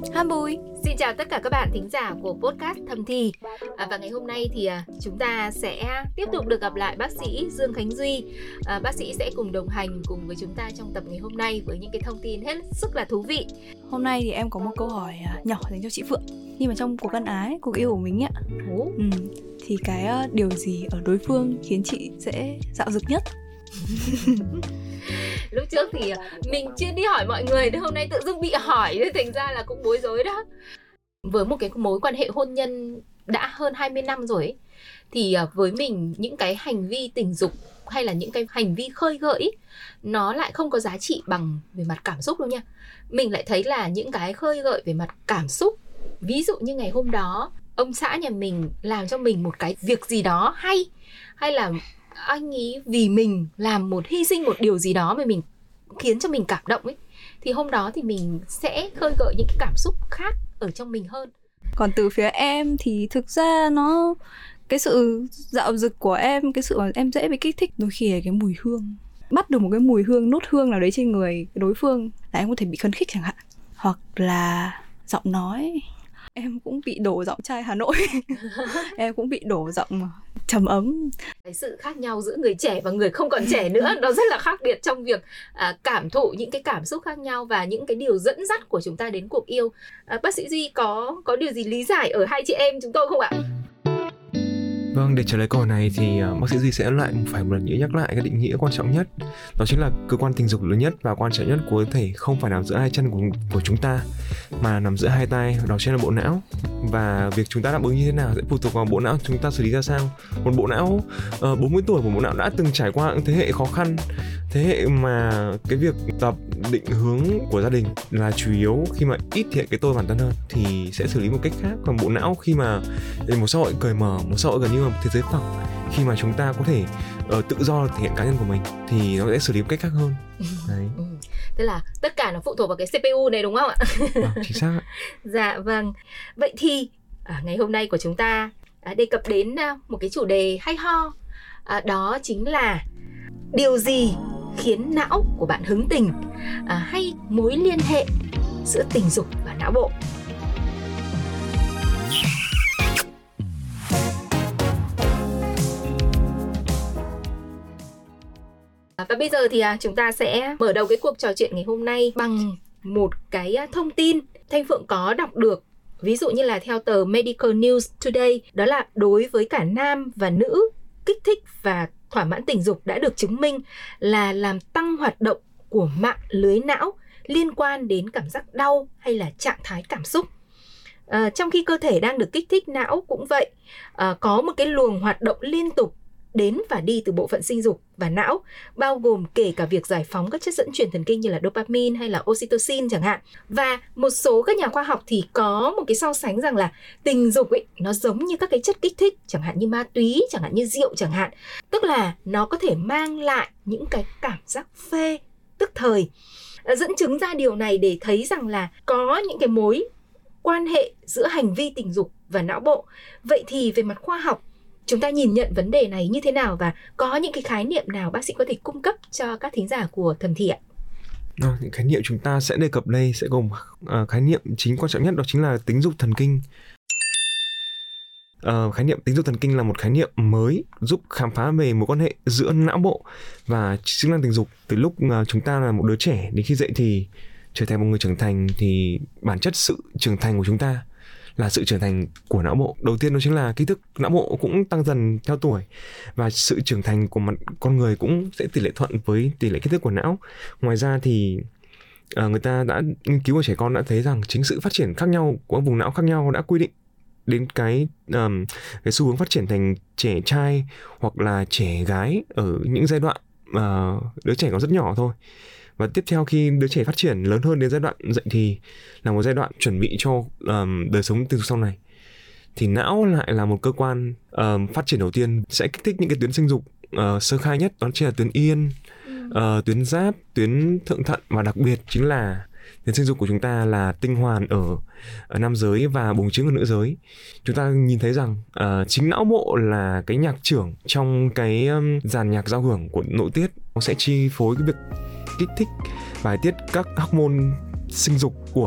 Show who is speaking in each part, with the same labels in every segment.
Speaker 1: Han Bùi.
Speaker 2: Xin chào tất cả các bạn thính giả của podcast Thầm Thì. Và ngày hôm nay thì chúng ta sẽ tiếp tục được gặp lại bác sĩ Dương Khánh Duy. Bác sĩ sẽ cùng đồng hành cùng với chúng ta trong tập ngày hôm nay với những cái thông tin hết sức là thú vị.
Speaker 1: Hôm nay thì em có một câu hỏi nhỏ dành cho chị Phượng. Nhưng mà trong cuộc ân ái, cuộc yêu của mình ạ, thì cái điều gì ở đối phương khiến chị sẽ dạo dực nhất?
Speaker 2: Lúc trước thì mình chưa đi hỏi mọi người, hôm nay tự dưng bị hỏi nên thành ra là cũng bối rối đó. Với một cái mối quan hệ hôn nhân đã hơn 20 năm rồi ấy, thì với mình những cái hành vi tình dục hay là những cái hành vi khơi gợi nó lại không có giá trị bằng về mặt cảm xúc đâu nha. Mình lại thấy là những cái khơi gợi về mặt cảm xúc, ví dụ như ngày hôm đó ông xã nhà mình làm cho mình một cái việc gì đó hay là anh ấy vì mình làm hy sinh một điều gì đó mà mình khiến cho mình cảm động ấy, thì hôm đó thì mình sẽ khơi gợi những cái cảm xúc khác ở trong mình hơn.
Speaker 1: Còn từ phía em thì thực ra cái sự dạo dực của em, cái sự mà em dễ bị kích thích đôi khi là cái mùi hương. Bắt được một cái mùi hương, nốt hương nào đấy trên người đối phương là em có thể bị khấn khích chẳng hạn. Hoặc là giọng nói. Em cũng bị đổ giọng trai Hà Nội. Em cũng bị đổ giọng trầm ấm.
Speaker 2: Cái sự khác nhau giữa người trẻ và người không còn trẻ nữa, nó rất là khác biệt trong việc cảm thụ những cái cảm xúc khác nhau và những cái điều dẫn dắt của chúng ta đến cuộc yêu. Bác sĩ Duy có điều gì lý giải ở hai chị em chúng tôi không ạ?
Speaker 3: Vâng, để trả lời câu hỏi này thì bác sĩ Duy sẽ phải một lần nữa nhắc lại cái định nghĩa quan trọng nhất. Đó chính là cơ quan tình dục lớn nhất và quan trọng nhất của cơ thể không phải nằm giữa hai chân của chúng ta, mà nằm giữa hai tay, đó chính là bộ não. Và việc chúng ta đáp ứng như thế nào sẽ phụ thuộc vào bộ não chúng ta xử lý ra sao. Một bộ não 40 tuổi, một bộ não đã từng trải qua những thế hệ khó khăn, thế hệ mà cái việc tập định hướng của gia đình là chủ yếu khi mà ít hiện cái tôi bản thân hơn thì sẽ xử lý một cách khác. Còn bộ não khi mà một xã hội cởi mở, một xã hội gần như là một thế giới phẳng, khi mà chúng ta có thể tự do thể hiện cá nhân của mình thì nó sẽ xử lý một cách khác hơn. Đấy.
Speaker 2: Tức là tất cả nó phụ thuộc vào cái CPU này đúng không ạ?
Speaker 3: Chính xác ạ.
Speaker 2: Dạ vâng. Vậy thì ngày hôm nay của chúng ta đề cập đến một cái chủ đề hay ho, đó chính là điều gì khiến não của bạn hứng tình, hay mối liên hệ giữa tình dục và não bộ. Và bây giờ thì chúng ta sẽ mở đầu cái cuộc trò chuyện ngày hôm nay bằng một cái thông tin Thanh Phượng có đọc được. Ví dụ như là theo tờ Medical News Today, đó là đối với cả nam và nữ, kích thích và thỏa mãn tình dục đã được chứng minh là làm tăng hoạt động của mạng lưới não liên quan đến cảm giác đau hay là trạng thái cảm xúc. Trong khi cơ thể đang được kích thích, não cũng vậy. Có một cái luồng hoạt động liên tục đến và đi từ bộ phận sinh dục và não, bao gồm kể cả việc giải phóng các chất dẫn truyền thần kinh như là dopamine hay là oxytocin chẳng hạn. Và một số các nhà khoa học thì có một cái so sánh rằng là tình dục ấy, nó giống như các cái chất kích thích, chẳng hạn như ma túy, chẳng hạn như rượu chẳng hạn. Tức là nó có thể mang lại những cái cảm giác phê tức thời. Dẫn chứng ra điều này để thấy rằng là có những cái mối quan hệ giữa hành vi tình dục và não bộ. Vậy thì về mặt khoa học, chúng ta nhìn nhận vấn đề này như thế nào và có những cái khái niệm nào bác sĩ có thể cung cấp cho các thính giả của Thầm Thì ạ?
Speaker 3: Những khái niệm chúng ta sẽ đề cập đây sẽ gồm khái niệm chính quan trọng nhất, đó chính là tính dục thần kinh. Khái niệm tính dục thần kinh là một khái niệm mới giúp khám phá về mối quan hệ giữa não bộ và chức năng tình dục. Từ lúc chúng ta là một đứa trẻ đến khi dậy thì trở thành một người trưởng thành, thì bản chất sự trưởng thành của chúng ta là sự trưởng thành của não bộ. Đầu tiên đó chính là kích thước não bộ cũng tăng dần theo tuổi, và sự trưởng thành của mặt con người cũng sẽ tỷ lệ thuận với tỷ lệ kích thước của não. Ngoài ra thì người ta đã nghiên cứu của trẻ con đã thấy rằng chính sự phát triển khác nhau của vùng não khác nhau đã quy định đến cái xu hướng phát triển thành trẻ trai hoặc là trẻ gái ở những giai đoạn đứa trẻ còn rất nhỏ thôi. Và tiếp theo khi đứa trẻ phát triển lớn hơn đến giai đoạn dậy thì là một giai đoạn chuẩn bị cho đời sống tình dục sau này. Thì não lại là một cơ quan phát triển đầu tiên sẽ kích thích những cái tuyến sinh dục sơ khai nhất, đó chính là tuyến yên, tuyến giáp, tuyến thượng thận, và đặc biệt chính là tuyến sinh dục của chúng ta là tinh hoàn ở nam giới và buồng trứng ở nữ giới. Chúng ta nhìn thấy rằng chính não bộ là cái nhạc trưởng trong cái dàn nhạc giao hưởng của nội tiết. Nó sẽ chi phối cái việc kích thích bài tiết các hormone sinh dục của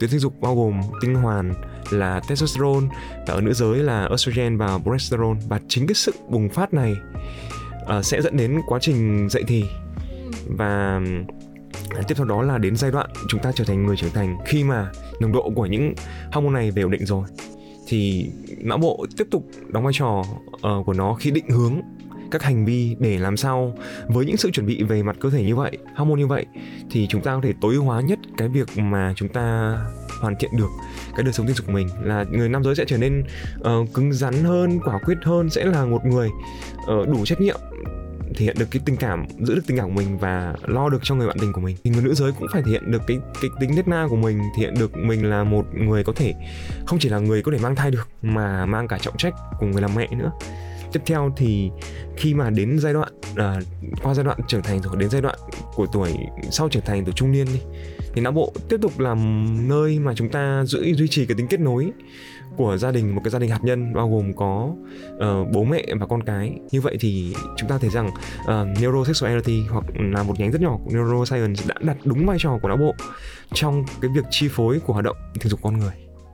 Speaker 3: tuyến sinh dục bao gồm tinh hoàn là testosterone, và ở nữ giới là estrogen và progesterone. Và chính cái sự bùng phát này sẽ dẫn đến quá trình dậy thì, và tiếp theo đó là đến giai đoạn chúng ta trở thành người trưởng thành. Khi mà nồng độ của những hormone này về ổn định rồi thì não bộ tiếp tục đóng vai trò của nó khi định hướng các hành vi để làm sao với những sự chuẩn bị về mặt cơ thể như vậy, hormone như vậy, thì chúng ta có thể tối ưu hóa nhất cái việc mà chúng ta hoàn thiện được cái đời sống tình dục của mình. Là người nam giới sẽ trở nên cứng rắn hơn, quả quyết hơn, sẽ là một người đủ trách nhiệm, thể hiện được cái tình cảm, giữ được tình cảm của mình và lo được cho người bạn tình của mình. Thì người nữ giới cũng phải thể hiện được cái tính nết na của mình, thể hiện được mình là một người có thể không chỉ là người có thể mang thai được mà mang cả trọng trách của người làm mẹ nữa. Tiếp theo thì khi mà đến giai đoạn qua giai đoạn trưởng thành rồi, đến giai đoạn của tuổi sau trưởng thành, tuổi trung niên đi, thì não bộ tiếp tục làm nơi mà chúng ta duy trì cái tính kết nối của gia đình, một cái gia đình hạt nhân bao gồm có bố mẹ và con cái. Như vậy thì chúng ta thấy rằng neurosexuality, hoặc là một nhánh rất nhỏ của neuroscience, đã đặt đúng vai trò của não bộ trong cái việc chi phối của hoạt động tình dục con người.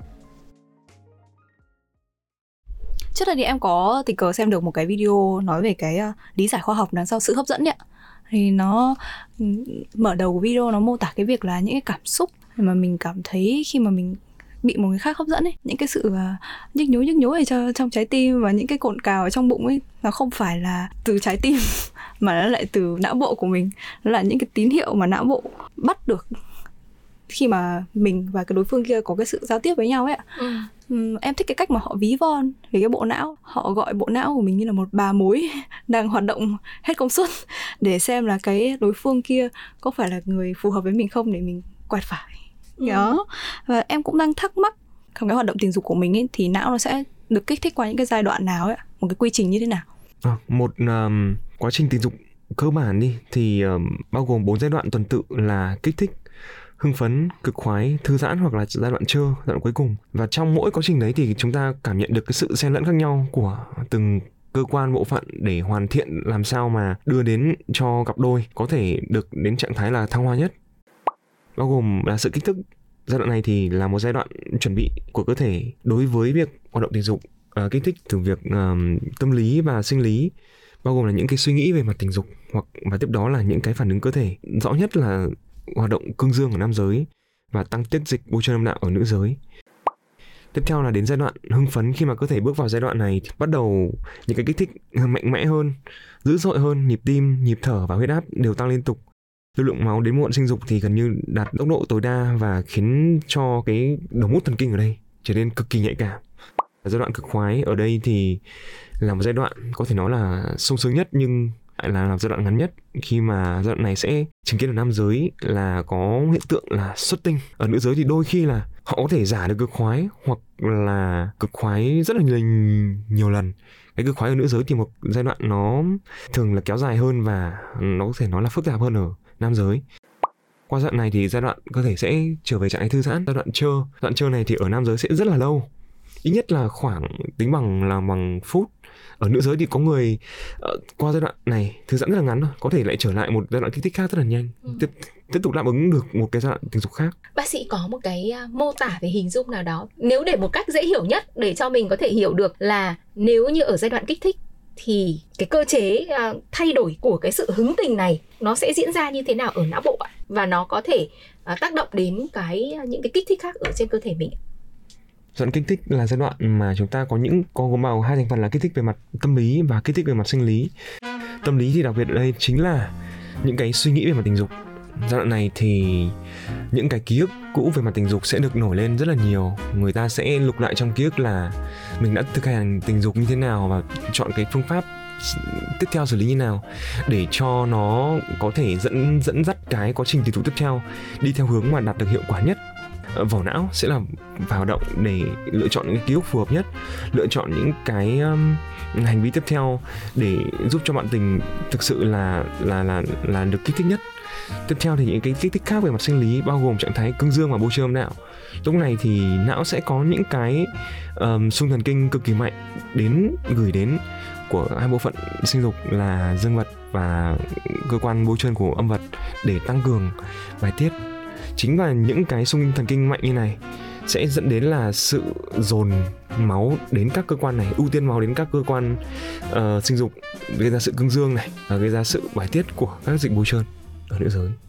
Speaker 1: Trước đây thì em có tình cờ xem được một cái video nói về cái lý giải khoa học đằng sau sự hấp dẫn ấy ạ. Thì nó mở đầu của video nó mô tả cái việc là những cái cảm xúc mà mình cảm thấy khi mà mình bị một người khác hấp dẫn ấy, những cái sự nhức nhối ở trong trái tim và những cái cồn cào ở trong bụng ấy, nó không phải là từ trái tim mà nó lại từ não bộ của mình. Nó là những cái tín hiệu mà não bộ bắt được khi mà mình và cái đối phương kia có cái sự giao tiếp với nhau ấy ạ. Em thích cái cách mà họ ví von về cái bộ não. Họ gọi bộ não của mình như là một bà mối đang hoạt động hết công suất để xem là cái đối phương kia có phải là người phù hợp với mình không để mình quẹt phải. Đó. Và em cũng đang thắc mắc trong cái hoạt động tình dục của mình ấy, thì não nó sẽ được kích thích qua những cái giai đoạn nào ấy, một cái quy trình như thế nào?
Speaker 3: Một quá trình tình dục cơ bản đi thì bao gồm 4 giai đoạn tuần tự là kích thích, hưng phấn, cực khoái, thư giãn, hoặc là giai đoạn trơ, giai đoạn cuối cùng. Và trong mỗi quá trình đấy thì chúng ta cảm nhận được cái sự xen lẫn khác nhau của từng cơ quan bộ phận để hoàn thiện làm sao mà đưa đến cho cặp đôi có thể được đến trạng thái là thăng hoa nhất. Bao gồm là sự kích thích. Giai đoạn này thì là một giai đoạn chuẩn bị của cơ thể đối với việc hoạt động tình dục, kích thích từ việc tâm lý và sinh lý, bao gồm là những cái suy nghĩ về mặt tình dục, và tiếp đó là những cái phản ứng cơ thể. Rõ nhất là hoạt động cương dương ở nam giới và tăng tiết dịch bôi trơn âm đạo ở nữ giới. Tiếp theo là đến giai đoạn hưng phấn. Khi mà cơ thể bước vào giai đoạn này thì bắt đầu những cái kích thích mạnh mẽ hơn, dữ dội hơn, nhịp tim, nhịp thở và huyết áp đều tăng liên tục. Lưu lượng máu đến muộn sinh dục thì gần như đạt tốc độ tối đa và khiến cho cái đồng mút thần kinh ở đây trở nên cực kỳ nhạy cảm. Giai đoạn cực khoái ở đây thì là một giai đoạn có thể nói là sung sướng nhất nhưng lại là giai đoạn ngắn nhất, khi mà giai đoạn này sẽ chứng kiến ở nam giới là có hiện tượng là xuất tinh. Ở nữ giới thì đôi khi là họ có thể giả được cực khoái hoặc là cực khoái rất là nhiều lần. Cái cực khoái ở nữ giới thì một giai đoạn nó thường là kéo dài hơn và nó có thể nói là phức tạp hơn ở nam giới. Qua giai đoạn này thì giai đoạn cơ thể sẽ trở về trạng thái thư giãn. Giai đoạn trơ này thì ở nam giới sẽ rất là lâu, ít nhất là khoảng tính bằng phút. Ở nữ giới thì có người qua giai đoạn này thư giãn rất là ngắn thôi, có thể lại trở lại một giai đoạn kích thích khác rất là nhanh, tiếp tục đáp ứng được một cái giai đoạn tình dục khác.
Speaker 2: Bác sĩ có một cái mô tả về hình dung nào đó, nếu để một cách dễ hiểu nhất để cho mình có thể hiểu được là nếu như ở giai đoạn kích thích thì cái cơ chế thay đổi của cái sự hứng tình này nó sẽ diễn ra như thế nào ở não bộ ạ? Và nó có thể tác động đến những cái kích thích khác ở trên cơ thể mình.
Speaker 3: Giai đoạn kích thích là giai đoạn mà chúng ta có gồm vào hai thành phần là kích thích về mặt tâm lý và kích thích về mặt sinh lý. Tâm lý thì đặc biệt ở đây chính là những cái suy nghĩ về mặt tình dục. Giai đoạn này thì những cái ký ức cũ về mặt tình dục sẽ được nổi lên rất là nhiều. Người ta sẽ lục lại trong ký ức là mình đã thực hành tình dục như thế nào và chọn cái phương pháp tiếp theo xử lý như nào để cho nó có thể dẫn dắt cái quá trình tình dục tiếp theo đi theo hướng mà đạt được hiệu quả nhất. Vỏ não sẽ là vào động để lựa chọn những cái ký ức phù hợp nhất, lựa chọn những cái hành vi tiếp theo để giúp cho bạn tình thực sự là được kích thích nhất. Tiếp theo thì những cái kích thích khác về mặt sinh lý bao gồm trạng thái cương dương và bôi trơn âm đạo. Lúc này thì não sẽ có những cái xung thần kinh cực kỳ mạnh gửi đến của hai bộ phận sinh dục là dương vật và cơ quan bôi trơn của âm vật để tăng cường bài tiết. chính và những cái xung thần kinh mạnh như này sẽ dẫn đến là sự dồn máu đến các cơ quan này, ưu tiên máu đến các cơ quan sinh dục, gây ra sự cương dương này và gây ra sự bài tiết của các dịch bôi trơn ở nữ giới.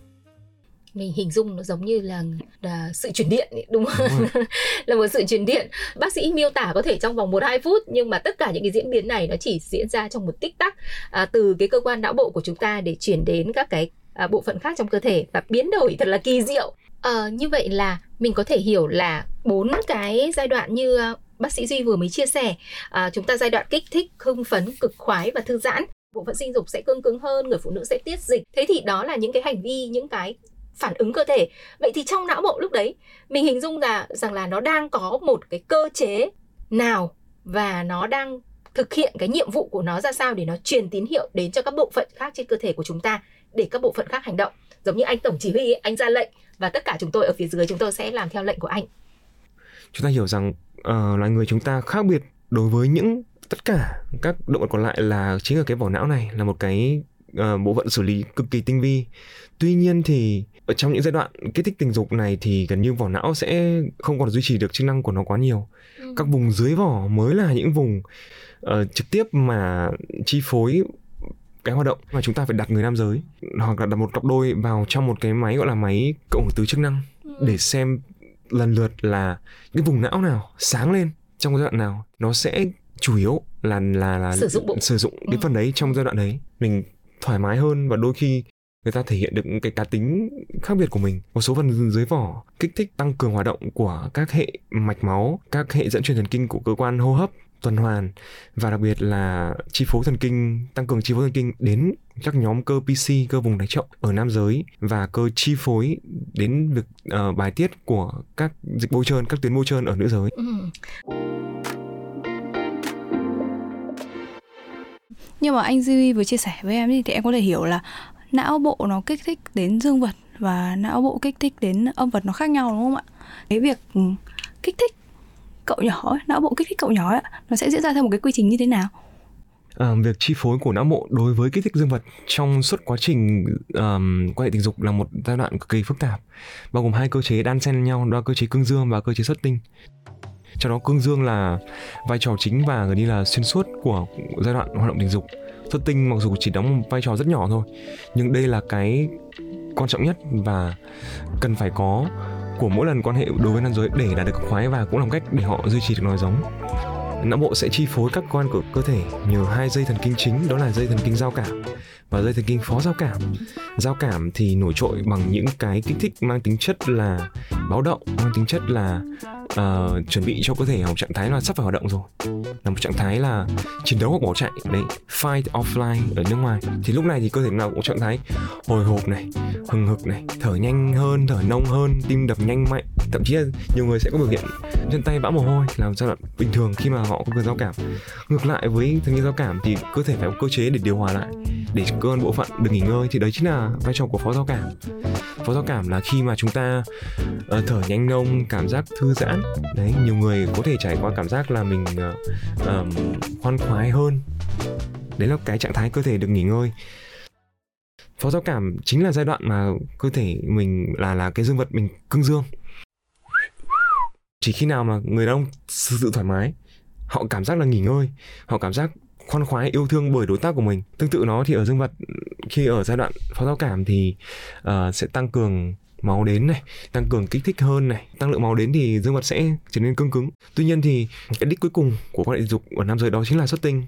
Speaker 2: Mình hình dung nó giống như là sự truyền điện ấy, đúng không? Là một sự truyền điện. Bác sĩ miêu tả có thể trong vòng 1-2 phút, nhưng mà tất cả những cái diễn biến này nó chỉ diễn ra trong một tích tắc, từ cái cơ quan não bộ của chúng ta để chuyển đến các cái bộ phận khác trong cơ thể, và biến đổi thật là kỳ diệu. Như vậy là mình có thể hiểu là 4 cái giai đoạn như bác sĩ Duy vừa mới chia sẻ. Chúng ta giai đoạn kích thích, hưng phấn, cực khoái và thư giãn. Bộ phận sinh dục sẽ cương cứng hơn, người phụ nữ sẽ tiết dịch. Thế thì đó là những cái hành vi, những cái phản ứng cơ thể. Vậy thì trong não bộ lúc đấy, mình hình dung rằng là nó đang có một cái cơ chế nào và nó đang thực hiện cái nhiệm vụ của nó ra sao để nó truyền tín hiệu đến cho các bộ phận khác trên cơ thể của chúng ta, để các bộ phận khác hành động. Giống như anh tổng chỉ huy ấy, anh ra lệnh và tất cả chúng tôi ở phía dưới chúng tôi sẽ làm theo lệnh của anh.
Speaker 3: Chúng ta hiểu rằng loài người chúng ta khác biệt đối với tất cả các động vật còn lại là chính là cái vỏ não này là một cái bộ phận xử lý cực kỳ tinh vi. Tuy nhiên thì ở trong những giai đoạn kích thích tình dục này thì gần như vỏ não sẽ không còn duy trì được chức năng của nó quá nhiều. Các vùng dưới vỏ mới là những vùng trực tiếp mà chi phối cái hoạt động mà chúng ta phải đặt người nam giới hoặc là đặt một cặp đôi vào trong một cái máy gọi là máy cộng hưởng từ chức năng để xem lần lượt là những vùng não nào sáng lên trong giai đoạn nào, nó sẽ chủ yếu là sử dụng cái phần đấy trong giai đoạn đấy. Mình thoải mái hơn và đôi khi người ta thể hiện được cái cá tính khác biệt của mình. Một số phần dưới vỏ kích thích tăng cường hoạt động của các hệ mạch máu, các hệ dẫn truyền thần kinh của cơ quan hô hấp, tuần hoàn, và đặc biệt là chi phối thần kinh, tăng cường chi phối thần kinh đến các nhóm cơ PC, cơ vùng đáy chậu ở nam giới, và cơ chi phối đến việc bài tiết của các dịch bôi trơn, các tuyến bôi trơn ở nữ giới.
Speaker 1: Nhưng mà anh Duy vừa chia sẻ với em thì em có thể hiểu là não bộ nó kích thích đến dương vật và não bộ kích thích đến âm vật nó khác nhau, đúng không ạ? Cái việc kích thích cậu nhỏ ấy, não bộ kích thích cậu nhỏ ấy, nó sẽ diễn ra theo một cái quy trình như thế nào?
Speaker 3: Việc chi phối của não bộ đối với kích thích dương vật trong suốt quá trình quan hệ tình dục là một giai đoạn cực kỳ phức tạp, bao gồm 2 cơ chế đan xen nhau, đó là cơ chế cương dương và cơ chế xuất tinh. Trong đó cương dương là vai trò chính và gần như là xuyên suốt của giai đoạn hoạt động tình dục. Xuất tinh mặc dù chỉ đóng một vai trò rất nhỏ thôi, nhưng đây là cái quan trọng nhất và cần phải có của mỗi lần quan hệ đối với nam giới để đạt được khoái, và cũng là một cách để họ duy trì được nòi giống. Não bộ sẽ chi phối các cơ quan của cơ thể nhờ 2 dây thần kinh chính, đó là dây thần kinh giao cảm và dây thần kinh phó giao cảm. Giao cảm thì nổi trội bằng những cái kích thích mang tính chất là báo động, mang tính chất là chuẩn bị cho cơ thể ở một trạng thái là sắp phải hoạt động rồi, là một trạng thái là chiến đấu hoặc bỏ chạy đấy, fight or fly ở nước ngoài. Thì lúc này thì cơ thể nào cũng trạng thái hồi hộp này, hừng hực này, thở nhanh hơn, thở nông hơn, tim đập nhanh mạnh, thậm chí là nhiều người sẽ có biểu hiện chân tay vã mồ hôi là giai đoạn bình thường khi mà họ có cơn giao cảm. Ngược lại với thần kinh giao cảm thì cơ thể phải có cơ chế để điều hòa lại, để cơ quan bộ phận được nghỉ ngơi, thì đấy chính là vai trò của phó giao cảm. Phó giao cảm là khi mà chúng ta thở nhanh nông, cảm giác thư giãn. Đấy, nhiều người có thể trải qua cảm giác là mình khoan khoái hơn. Đấy là cái trạng thái cơ thể được nghỉ ngơi. Phó giao cảm chính là giai đoạn mà cơ thể mình là cái dương vật mình cương dương. Chỉ khi nào mà người đàn ông sự thoải mái, họ cảm giác là nghỉ ngơi, họ cảm giác khoan khoái, yêu thương bởi đối tác của mình. Tương tự nó thì ở dương vật, khi ở giai đoạn phó giao cảm thì sẽ tăng cường máu đến này, tăng cường kích thích hơn này, tăng lượng máu đến thì dương vật sẽ trở nên cương cứng. Tuy nhiên thì cái đích cuối cùng của quan hệ tình dục ở nam giới đó chính là xuất tinh.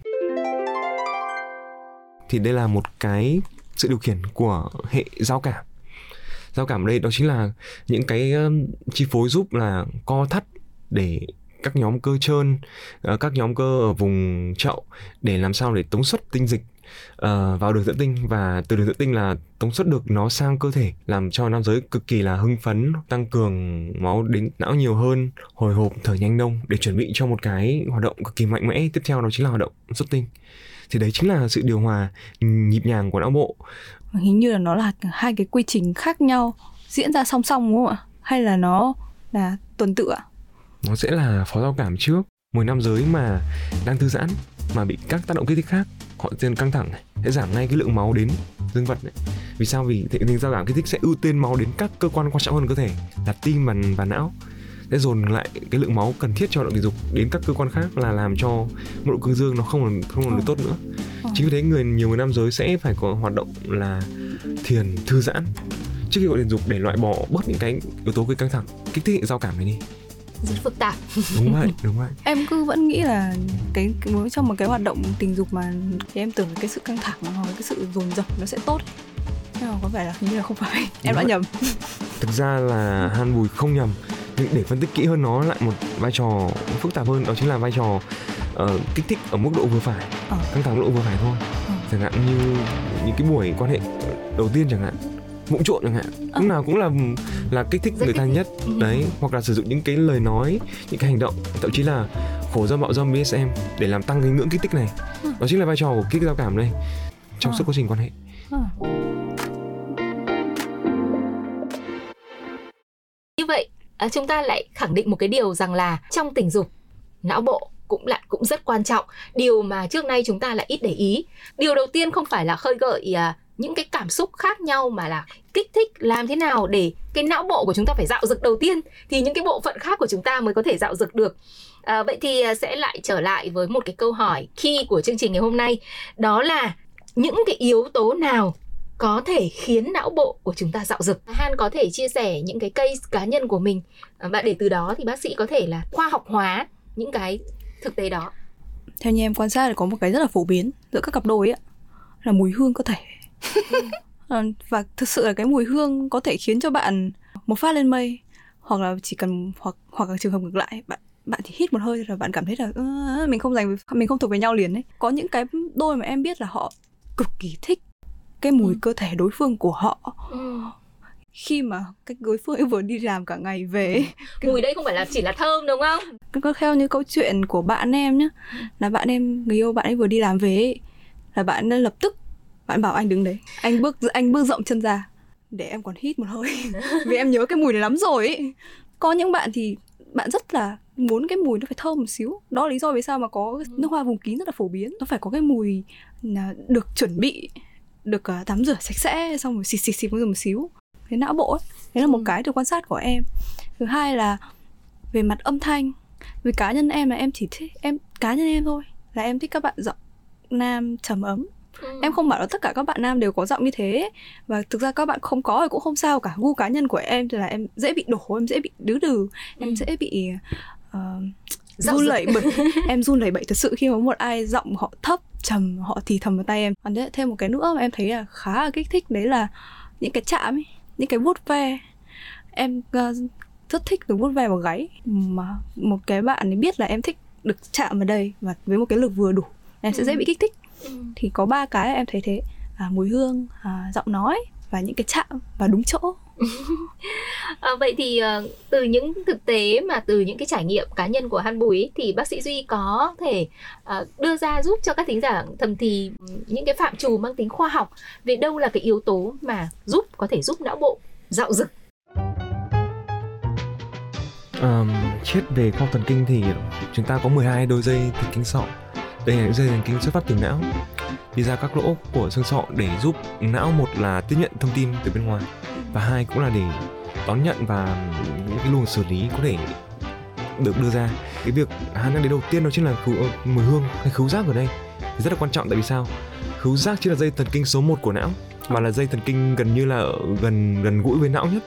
Speaker 3: Thì đây là một cái sự điều khiển của hệ giao cảm. Giao cảm ở đây đó chính là những cái chi phối giúp là co thắt để các nhóm cơ trơn, các nhóm cơ ở vùng chậu để làm sao để tống xuất tinh dịch vào đường dẫn tinh, và từ đường dẫn tinh là tống xuất được nó sang cơ thể, làm cho nam giới cực kỳ là hưng phấn, tăng cường máu đến não nhiều hơn, hồi hộp, thở nhanh nông để chuẩn bị cho một cái hoạt động cực kỳ mạnh mẽ tiếp theo, đó chính là hoạt động xuất tinh. Thì đấy chính là sự điều hòa nhịp nhàng của não bộ.
Speaker 1: Hình như là nó là 2 cái quy trình khác nhau diễn ra song song, đúng không ạ? Hay là nó là tuần tự ạ?
Speaker 3: Nó sẽ là phó giao cảm trước. Một nam giới mà đang thư giãn mà bị các tác động kích thích khác họ trên căng thẳng này sẽ giảm ngay cái lượng máu đến dương vật đấy. Vì sao? Vì tình giao cảm kích thích sẽ ưu tiên máu đến các cơ quan quan trọng hơn cơ thể là tim và não, sẽ dồn lại cái lượng máu cần thiết cho hoạt động tình dục đến các cơ quan khác, là làm cho mức độ cương dương nó không còn được tốt nữa. Chính vì thế nhiều người nam giới sẽ phải có hoạt động là thiền, thư giãn trước khi gọi tình dục để loại bỏ bớt những cái yếu tố gây căng thẳng, kích thích giao cảm này đi.
Speaker 2: Rất phức tạp.
Speaker 3: Đúng vậy.
Speaker 1: Em cứ vẫn nghĩ là cái trong một cái hoạt động tình dục mà thì em tưởng cái sự căng thẳng hoặc cái sự dồn dập nó sẽ tốt. Nhưng mà có vẻ là hình như là không phải. Em đã nhầm.
Speaker 3: Thực ra là Han Bùi không nhầm, nhưng để phân tích kỹ hơn nó lại một vai trò phức tạp hơn, đó chính là vai trò kích thích ở mức độ vừa phải, căng thẳng mức độ vừa phải thôi. Chẳng hạn như những cái buổi quan hệ đầu tiên chẳng hạn, vụng trộn chẳng hạn, lúc nào cũng là kích thích người ta nhất đấy, hoặc là sử dụng những cái lời nói, những cái hành động, thậm chí là khổ dâm bạo dâm BDSM để làm tăng cái ngưỡng kích thích này. Đó chính là vai trò của kích thích giao cảm đây trong suốt quá trình quan hệ.
Speaker 2: Như vậy chúng ta lại khẳng định một cái điều rằng là trong tình dục, não bộ cũng rất quan trọng, điều mà trước nay chúng ta lại ít để ý. Điều đầu tiên không phải là khơi gợi những cái cảm xúc khác nhau, mà là kích thích làm thế nào để cái não bộ của chúng ta phải dạo dực đầu tiên thì những cái bộ phận khác của chúng ta mới có thể dạo dực được. Vậy thì sẽ lại trở lại với một cái câu hỏi key của chương trình ngày hôm nay, đó là những cái yếu tố nào có thể khiến não bộ của chúng ta dạo dực. Han có thể chia sẻ những cái case cá nhân của mình, và để từ đó thì bác sĩ có thể là khoa học hóa những cái thực tế đó.
Speaker 1: Theo như em quan sát thì có một cái rất là phổ biến giữa các cặp đôi ấy, là mùi hương cơ thể. Và thực sự là cái mùi hương có thể khiến cho bạn một phát lên mây, hoặc là chỉ cần hoặc là trường hợp ngược lại, bạn chỉ hít một hơi là bạn cảm thấy là mình không thuộc về nhau liền ấy. Có những cái đôi mà em biết là họ cực kỳ thích cái mùi cơ thể đối phương của họ. Khi mà cái đối phương ấy vừa đi làm cả ngày về,
Speaker 2: mùi đây không phải là chỉ là thơm đúng không?
Speaker 1: Có theo như câu chuyện của bạn em nhá, là bạn em, người yêu bạn ấy vừa đi làm về ấy, là bạn ấy lập tức bạn bảo anh đứng đấy, anh bước rộng chân ra để em còn hít một hơi vì em nhớ cái mùi này lắm rồi ấy. Có những bạn thì bạn rất là muốn cái mùi nó phải thơm một xíu. Đó là lý do vì sao mà có nước hoa vùng kín rất là phổ biến. Nó phải có cái mùi được chuẩn bị, được tắm rửa sạch sẽ, xong rồi xịt một xíu. Cái não bộ ấy, đấy là một cái từ quan sát của em. Thứ hai là về mặt âm thanh. Vì cá nhân em là em chỉ thích, cá nhân em thôi, là em thích các bạn giọng nam trầm ấm. Em không bảo là tất cả các bạn nam đều có giọng như thế. Và thực ra các bạn không có thì cũng không sao cả. Gu cá nhân của em thì là em dễ bị đổ, em dễ bị đứ đừ, em dễ bị run lẩy bẩy. Em run lẩy bẩy thật sự khi mà một ai giọng họ thấp, trầm, họ thì thầm vào tay em. Còn thêm một cái nữa mà em thấy là khá là kích thích, đấy là những cái chạm ấy, những cái vuốt ve. Em rất thích được vuốt ve vào gáy. Mà một cái bạn ấy biết là em thích được chạm vào đây, và với một cái lực vừa đủ em sẽ dễ bị kích thích. Thì có 3 cái em thấy thế, mùi hương, giọng nói và những cái chạm và đúng chỗ.
Speaker 2: Vậy thì từ những thực tế mà từ những cái trải nghiệm cá nhân của Han Bùi thì bác sĩ Duy có thể đưa ra giúp cho các thính giả thầm thì những cái phạm trù mang tính khoa học về đâu là cái yếu tố mà có thể giúp não bộ dạo dực.
Speaker 3: Chết về khoa học thần kinh thì chúng ta có 12 đôi dây thần kinh sọ. Đây là những dây thần kinh xuất phát từ não đi ra các lỗ của xương sọ để giúp não, một là tiếp nhận thông tin từ bên ngoài, và hai cũng là để đón nhận và những cái luồng xử lý có thể được đưa ra. Cái việc Han nhắc đến đầu tiên đó chính là mùi hương hay khứu giác ở đây thì rất là quan trọng. Tại vì sao? Khứu giác chính là dây thần kinh số 1 của não, và là dây thần kinh gần như là gần gũi với não nhất,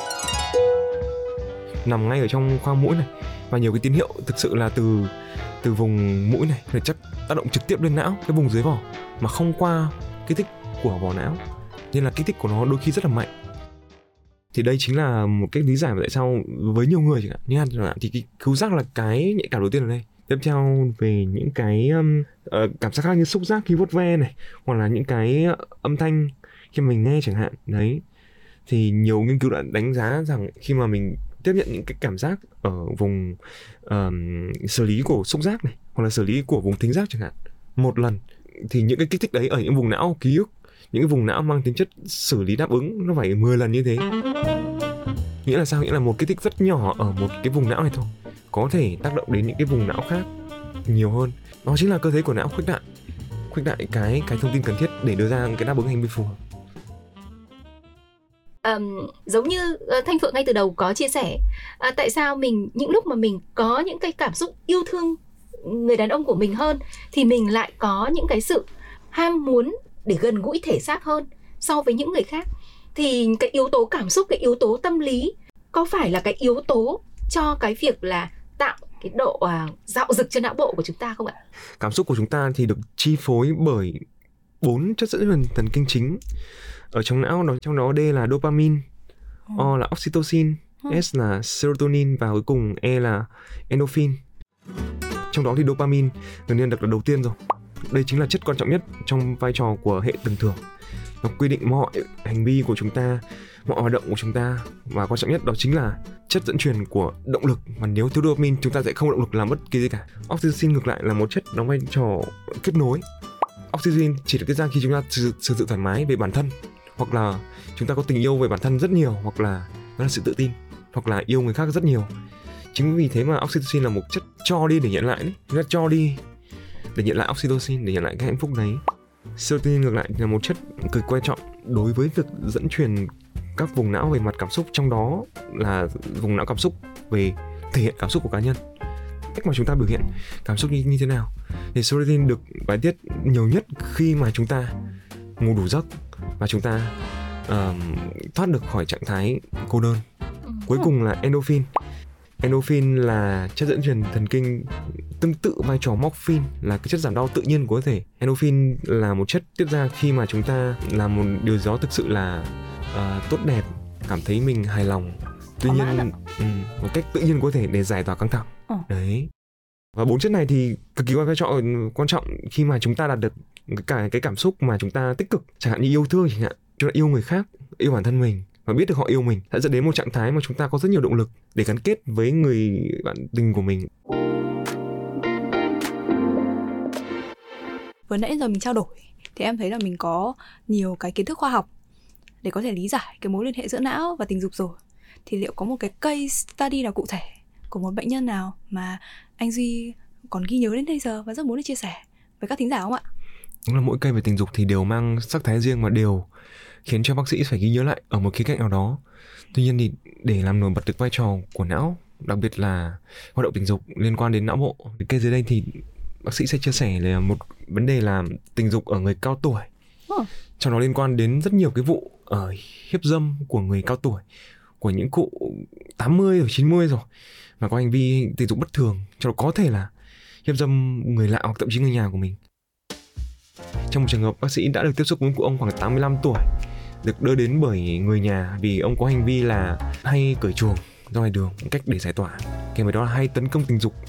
Speaker 3: nằm ngay ở trong khoang mũi này, và nhiều cái tín hiệu thực sự là từ vùng mũi này để chắc tác động trực tiếp lên não, cái vùng dưới vỏ, mà không qua kích thích của vỏ não, nên là kích thích của nó đôi khi rất là mạnh. Thì đây chính là một cách lý giải tại sao với nhiều người như Han chẳng hạn thì cái khứu giác là cái nhạy cảm đầu tiên ở đây. Tiếp theo về những cái cảm giác khác như xúc giác khi vuốt ve này, hoặc là những cái âm thanh khi mình nghe chẳng hạn đấy, thì nhiều nghiên cứu đã đánh giá rằng khi mà mình tiếp nhận những cái cảm giác ở vùng xử lý của xúc giác này, hoặc là xử lý của vùng thính giác chẳng hạn, một lần, thì những cái kích thích đấy ở những vùng não ký ức, những cái vùng não mang tính chất xử lý đáp ứng nó phải 10 lần như thế. Nghĩa là sao? Nghĩa là một kích thích rất nhỏ ở một cái vùng não này thôi có thể tác động đến những cái vùng não khác nhiều hơn. Đó chính là cơ chế của não khuếch đại cái thông tin cần thiết để đưa ra cái đáp ứng hành vi phù hợp.
Speaker 2: Giống như Thanh Phượng ngay từ đầu có chia sẻ, tại sao mình những lúc mà mình có những cái cảm xúc yêu thương người đàn ông của mình hơn thì mình lại có những cái sự ham muốn để gần gũi thể xác hơn so với những người khác. Thì cái yếu tố cảm xúc, cái yếu tố tâm lý có phải là cái yếu tố cho cái việc là tạo cái độ dạo dực cho não bộ của chúng ta không ạ?
Speaker 3: Cảm xúc của chúng ta thì được chi phối bởi 4 chất dẫn truyền thần kinh chính ở trong não, trong đó D là dopamine, O là oxytocin, S là serotonin và cuối cùng E là endorphin. Trong đó thì dopamine gần như được là đầu tiên rồi. Đây chính là chất quan trọng nhất trong vai trò của hệ tưởng thưởng. Nó quy định mọi hành vi của chúng ta, mọi hoạt động của chúng ta, và quan trọng nhất đó chính là chất dẫn truyền của động lực. Mà nếu thiếu dopamine chúng ta sẽ không có động lực làm bất kỳ gì cả. Oxytocin ngược lại là một chất đóng vai trò kết nối. Oxytocin chỉ được tiết ra khi chúng ta sử dụng thoải mái về bản thân, hoặc là chúng ta có tình yêu về bản thân rất nhiều, hoặc là đó là sự tự tin, hoặc là yêu người khác rất nhiều. Chính vì thế mà oxytocin là một chất cho đi để nhận lại đấy. Chúng ta cho đi để nhận lại oxytocin, để nhận lại cái hạnh phúc đấy. Serotonin ngược lại là một chất cực quan trọng đối với việc dẫn truyền các vùng não về mặt cảm xúc, trong đó là vùng não cảm xúc về thể hiện cảm xúc của cá nhân, cách mà chúng ta biểu hiện cảm xúc như thế nào. Thì serotonin được bài tiết nhiều nhất khi mà chúng ta ngủ đủ giấc và chúng ta thoát được khỏi trạng thái cô đơn. Cuối cùng là endorphin. Endorphin là chất dẫn truyền thần kinh tương tự vai trò morphine, là cái chất giảm đau tự nhiên của cơ thể. Endorphin là một chất tiết ra khi mà chúng ta làm một điều gì đó thực sự là tốt đẹp, cảm thấy mình hài lòng, tuy nhiên một cách tự nhiên có thể để giải tỏa căng thẳng. Đấy. Và 4 chất này thì cực kỳ quan trọng khi mà chúng ta đạt được cái cảm xúc mà chúng ta tích cực, chẳng hạn như yêu thương chẳng hạn, chúng ta yêu người khác, yêu bản thân mình và biết được họ yêu mình, sẽ dẫn đến một trạng thái mà chúng ta có rất nhiều động lực để gắn kết với người bạn tình của mình.
Speaker 1: Vừa nãy giờ mình trao đổi thì em thấy là mình có nhiều cái kiến thức khoa học để có thể lý giải cái mối liên hệ giữa não và tình dục rồi. Thì liệu có một cái case study nào cụ thể của một bệnh nhân nào mà anh Duy còn ghi nhớ đến bây giờ và rất muốn được chia sẻ với các thính giả không ạ?
Speaker 3: Đúng là mỗi case về tình dục thì đều mang sắc thái riêng và đều khiến cho bác sĩ phải ghi nhớ lại ở một khía cạnh nào đó. Tuy nhiên thì để làm nổi bật được vai trò của não, đặc biệt là hoạt động tình dục liên quan đến não bộ, cái case dưới đây thì bác sĩ sẽ chia sẻ là một vấn đề là tình dục ở người cao tuổi. Trong đó liên quan đến rất nhiều cái vụ ở hiếp dâm của người cao tuổi, của những cụ 80 rồi 90 rồi và có hành vi tình dục bất thường, cho có thể là hiếp dâm người lạ hoặc thậm chí người nhà của mình. Trong một trường hợp, bác sĩ đã được tiếp xúc với một cụ ông khoảng 85 tuổi, được đưa đến bởi người nhà vì ông có hành vi là hay cởi chuồng ra ngoài đường, cách để giải tỏa. Kèm với đó là hay tấn công tình dục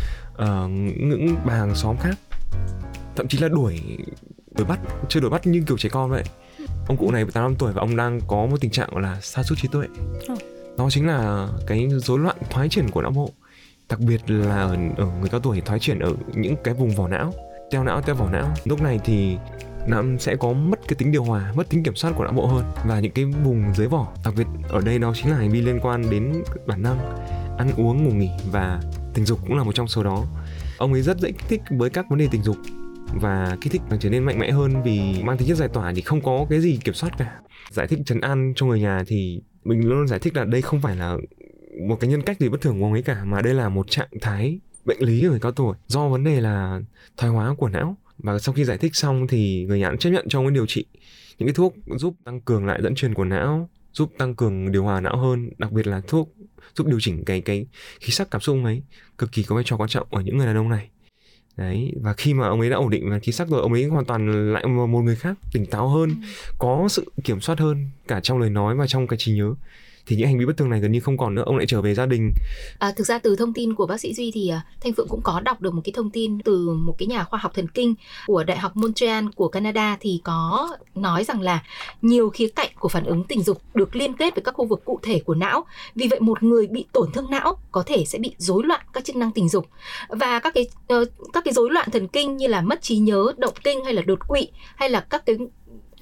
Speaker 3: những bà hàng xóm khác, thậm chí là đuổi bắt, chơi đuổi bắt như kiểu trẻ con vậy. Ông cụ này 85 tuổi và ông đang có một tình trạng gọi là sa sút trí tuệ. Đó chính là cái rối loạn thoái triển của não bộ, đặc biệt là ở người cao tuổi, thoái triển ở những cái vùng vỏ não, teo vỏ não. Lúc này thì não sẽ có mất cái tính điều hòa, mất tính kiểm soát của não bộ hơn, và những cái vùng dưới vỏ, đặc biệt ở đây đó chính là hành vi liên quan đến bản năng ăn uống, ngủ nghỉ và tình dục cũng là một trong số đó. Ông ấy rất dễ kích thích với các vấn đề tình dục và kích thích trở nên mạnh mẽ hơn vì mang tính chất giải tỏa thì không có cái gì kiểm soát cả. Giải thích trấn an cho người nhà thì mình luôn giải thích là đây không phải là một cái nhân cách gì bất thường của ông ấy cả, mà đây là một trạng thái bệnh lý ở người cao tuổi do vấn đề là thoái hóa của não. Và sau khi giải thích xong thì người nhà cũng chấp nhận cho ông ấy điều trị những cái thuốc giúp tăng cường lại dẫn truyền của não, giúp tăng cường điều hòa não hơn, đặc biệt là thuốc giúp điều chỉnh cái khí sắc cảm xúc ấy, cực kỳ có vai trò quan trọng ở những người đàn ông này. Đấy, và khi mà ông ấy đã ổn định và khí sắc rồi, ông ấy hoàn toàn lại một người khác, tỉnh táo hơn, có sự kiểm soát hơn cả trong lời nói và trong cái trí nhớ. Thì những hành vi bất thường này gần như không còn nữa, ông lại trở về gia đình.
Speaker 2: Thực ra từ thông tin của bác sĩ Duy thì Thanh Phượng cũng có đọc được một cái thông tin từ một cái nhà khoa học thần kinh của Đại học Montreal của Canada, thì có nói rằng là nhiều khía cạnh của phản ứng tình dục được liên kết với các khu vực cụ thể của não. Vì vậy một người bị tổn thương não có thể sẽ bị rối loạn các chức năng tình dục, và các cái rối loạn thần kinh như là mất trí nhớ, động kinh hay là đột quỵ hay là các cái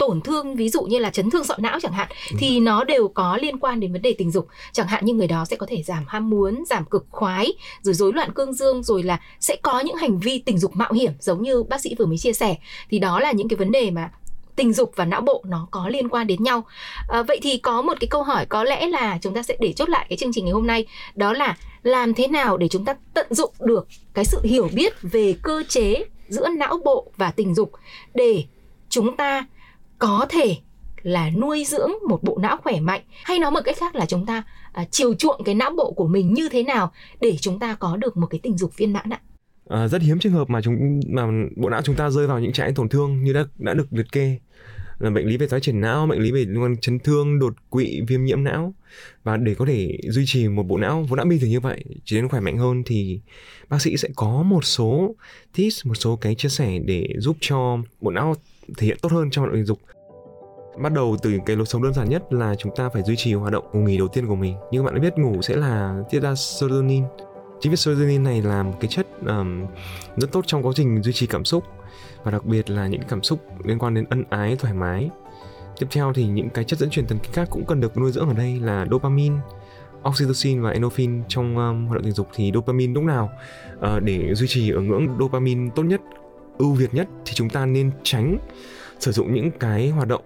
Speaker 2: tổn thương ví dụ như là chấn thương sọ não chẳng hạn, thì nó đều có liên quan đến vấn đề tình dục. Chẳng hạn như người đó sẽ có thể giảm ham muốn, giảm cực khoái, rồi rối loạn cương dương, rồi là sẽ có những hành vi tình dục mạo hiểm giống như bác sĩ vừa mới chia sẻ. Thì đó là những cái vấn đề mà tình dục và não bộ nó có liên quan đến nhau. Vậy thì có một cái câu hỏi có lẽ là chúng ta sẽ để chốt lại cái chương trình ngày hôm nay, đó là làm thế nào để chúng ta tận dụng được cái sự hiểu biết về cơ chế giữa não bộ và tình dục để chúng ta có thể là nuôi dưỡng một bộ não khỏe mạnh, hay nói một cách khác là chúng ta chiều chuộng cái não bộ của mình như thế nào để chúng ta có được một cái tình dục viên mãn ạ?
Speaker 3: Rất hiếm trường hợp mà bộ não chúng ta rơi vào những trạng thái tổn thương như đã được liệt kê là bệnh lý về thoái triển não, bệnh lý về liên quan chấn thương, đột quỵ, viêm nhiễm não. Và để có thể duy trì một bộ não vốn đã bình thường như vậy trở nên khỏe mạnh hơn thì bác sĩ sẽ có một số tips, một số cái chia sẻ để giúp cho bộ não thể hiện tốt hơn trong hoạt động tình dục. Bắt đầu từ cái lối sống đơn giản nhất là chúng ta phải duy trì hoạt động ngủ nghỉ đầu tiên của mình. Như các bạn đã biết, ngủ sẽ là tiết ra serotonin. Chính vì serotonin này là một cái chất rất tốt trong quá trình duy trì cảm xúc, và đặc biệt là những cảm xúc liên quan đến ân ái, thoải mái. Tiếp theo thì những cái chất dẫn truyền thần kinh khác cũng cần được nuôi dưỡng ở đây là dopamine, oxytocin và endorphin trong hoạt động tình dục. Thì dopamine lúc nào để duy trì ở ngưỡng dopamine tốt nhất, ưu việt nhất thì chúng ta nên tránh sử dụng những cái hoạt động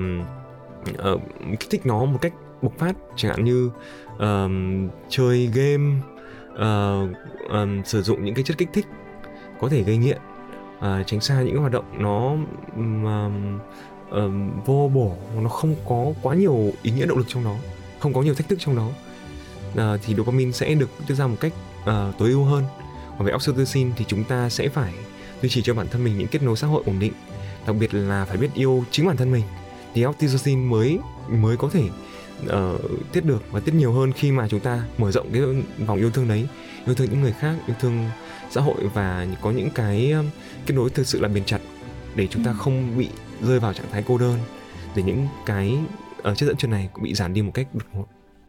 Speaker 3: kích thích nó một cách bộc phát, chẳng hạn như chơi game, sử dụng những cái chất kích thích có thể gây nghiện, tránh xa những hoạt động nó vô bổ, nó không có quá nhiều ý nghĩa động lực trong đó, không có nhiều thách thức trong đó, thì dopamine sẽ được tiết ra một cách tối ưu hơn. Còn về oxytocin thì chúng ta sẽ phải duy trì cho bản thân mình những kết nối xã hội ổn định, đặc biệt là phải biết yêu chính bản thân mình, thì oxytocin mới có thể tiết được và tiết nhiều hơn khi mà chúng ta mở rộng cái vòng yêu thương đấy, yêu thương những người khác, yêu thương xã hội và có những cái kết nối thực sự là bền chặt để chúng ta không bị rơi vào trạng thái cô đơn, để những cái chất dẫn truyền này cũng bị giảm đi một cách đột ngột.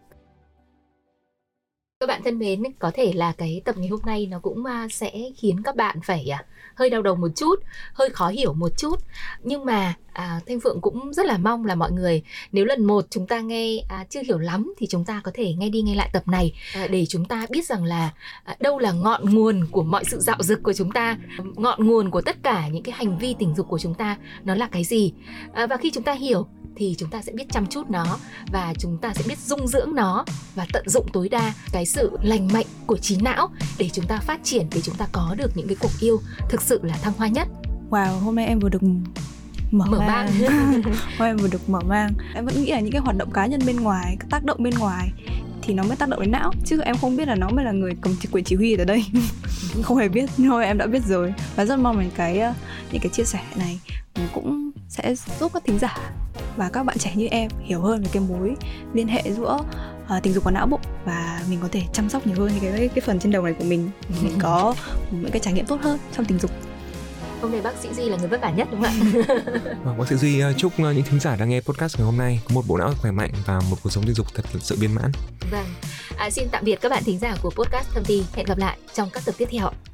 Speaker 2: Các bạn thân mến, có thể là cái tập ngày hôm nay nó cũng sẽ khiến các bạn phải hơi đau đầu một chút, hơi khó hiểu một chút. Nhưng mà Thanh Phượng cũng rất là mong là mọi người, nếu lần một chúng ta nghe chưa hiểu lắm thì chúng ta có thể nghe đi nghe lại tập này để chúng ta biết rằng là đâu là ngọn nguồn của mọi sự dạo dực của chúng ta, ngọn nguồn của tất cả những cái hành vi tình dục của chúng ta nó là cái gì. Và khi chúng ta hiểu thì chúng ta sẽ biết chăm chút nó, và chúng ta sẽ biết dung dưỡng nó và tận dụng tối đa cái sự lành mạnh của trí não để chúng ta phát triển, để chúng ta có được những cái cuộc yêu thực sự là thăng hoa nhất.
Speaker 1: Wow, hôm nay em vừa được mở mang. Hôm em vừa được mở mang. Em vẫn nghĩ là những cái hoạt động cá nhân bên ngoài, cái tác động bên ngoài thì nó mới tác động đến não, chứ em không biết là nó mới là người cầm quyền chỉ huy ở đây. Không hề biết, nhưng thôi em đã biết rồi. Và rất mong là những cái chia sẻ này cũng sẽ giúp các thính giả và các bạn trẻ như em hiểu hơn về cái mối liên hệ giữa tình dục và não bộ, và mình có thể chăm sóc nhiều hơn cái phần trên đầu này của mình. Mình có những cái trải nghiệm tốt hơn trong tình dục.
Speaker 2: Hôm nay bác sĩ Duy là người vất vả nhất đúng không ạ?
Speaker 3: Bác sĩ Duy chúc những thính giả đang nghe podcast ngày hôm nay có một bộ não khỏe mạnh và một cuộc sống tình dục thật sự viên mãn.
Speaker 2: Vâng, xin tạm biệt các bạn thính giả của podcast Thâm Thì. Hẹn gặp lại trong các tập tiếp theo.